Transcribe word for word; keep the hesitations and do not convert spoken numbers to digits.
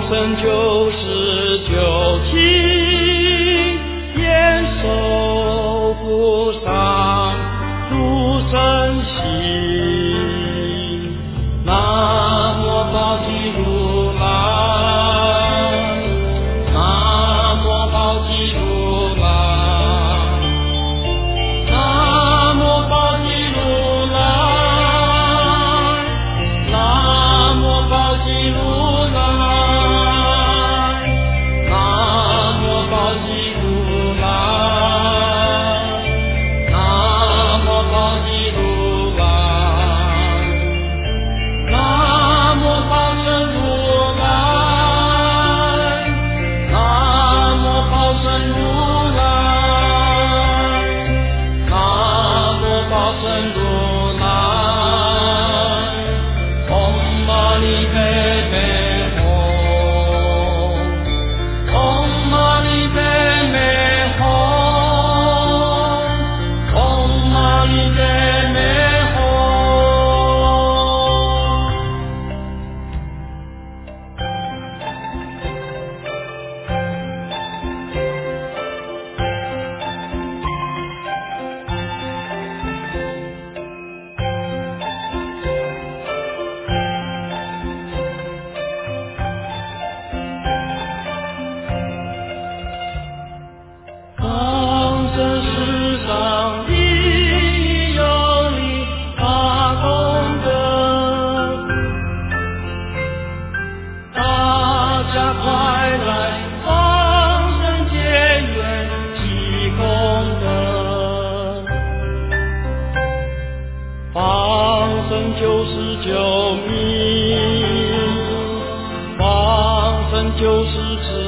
生就是救情，严守不上入圣心。南无宝积如来，南无宝积如来，南无宝积如来，南无宝积如来，南无宝积如来，南无宝积如来，南无宝生如来，南无宝生如来，南无宝生如来，唵嘛呢呗呗吽，唵嘛呢呗呗吽，唵嘛呢呗呗吽。放生世上的有理大功德，大家快来放生结缘积功德。放生就是救命，放生就是慈